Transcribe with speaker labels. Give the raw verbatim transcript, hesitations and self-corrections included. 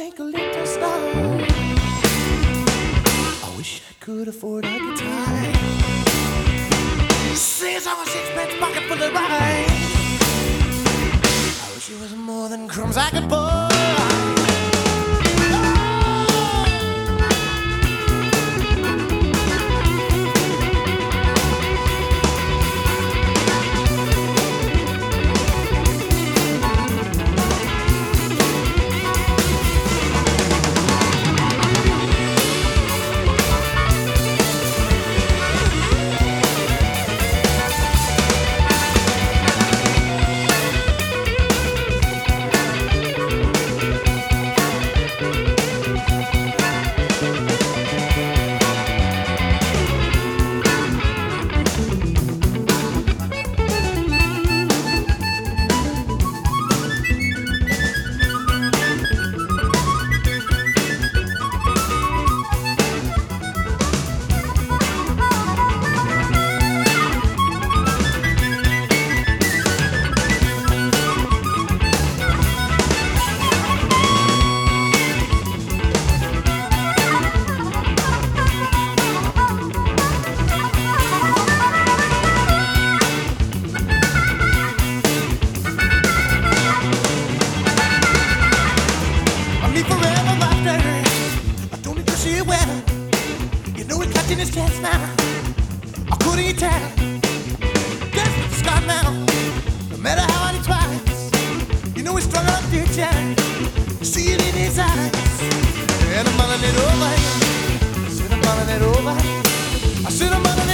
Speaker 1: make a little start. I wish I could afford a guitar. Since I was sixpence pocket full of rhyme, I wish it was more than crumbs I could buy. In his chest now, I couldn't he tell? Guess with the scar now, no matter how hard he tries, you know he's strung up to challenge. You see it in his eyes, and I'm mulling it over. I said I'm mulling it over. I said I'm mulling